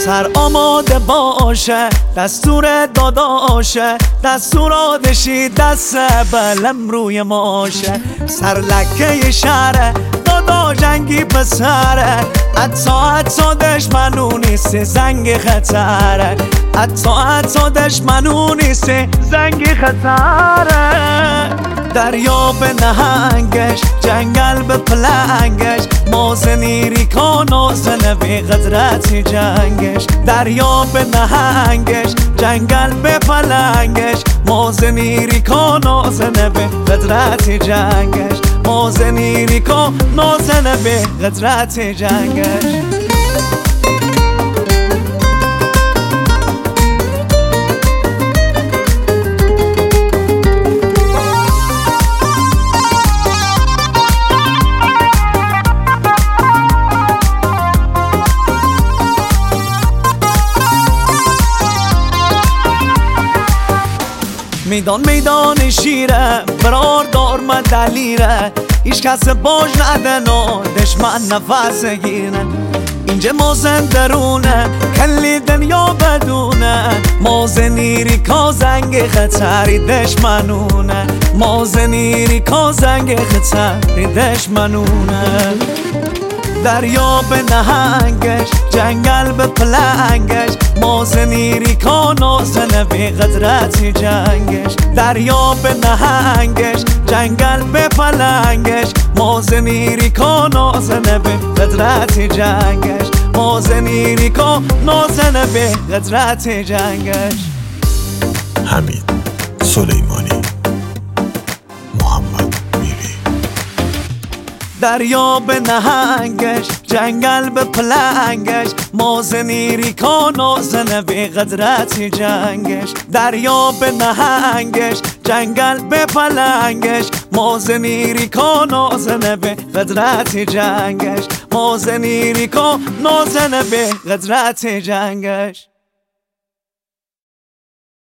سر آماده باشه، دستور داداشه، دستور آدشی دست بلم روی ماشه. سر لکه شهره دادا جنگی پسره، حتی دشمنو نیست زنگ خطره، حتی دشمنو نیست زنگ خطره. دریا به نهنگش، جنگل به پلنگش، مازنیری کن و زنه بی قدرتی جنگش. دریا به نهنگش، جنگل به پلنگش، مازنیری کن و زنه بی قدرتی جنگش. مازنیری کن و زنه بی قدرتی جنگش. میدان شیره برار دار من دلیره، هیچ کس باش ندن و دشمن نفس گیره. اینجا مازن درونه کلی دنیا بدونه، مازنیری کا زنگ خطری دشمنونه، مازنیری کا زنگ خطری دشمنونه. دریا به نهنگش، جنگل به پلنگش، مازنیری کن و زنه بی قدرتی جنگش. دریا به نهنگش، جنگل به پلنگش، مازنیری کن و زنه بی قدرتی جنگش. مازنیری کن و زنه بی قدرتی جنگش. حمید سلیمانی، محمد میری. دریا به نهنگش، جنگل به پلنگش، مازنیری کن و زنه بی قدرتی جنگش. دریا به نهنگش، جنگل به پلنگش، مازنیری کن و زنه بی قدرتی جنگش. مازنیری کن و زنه بی قدرتی جنگش.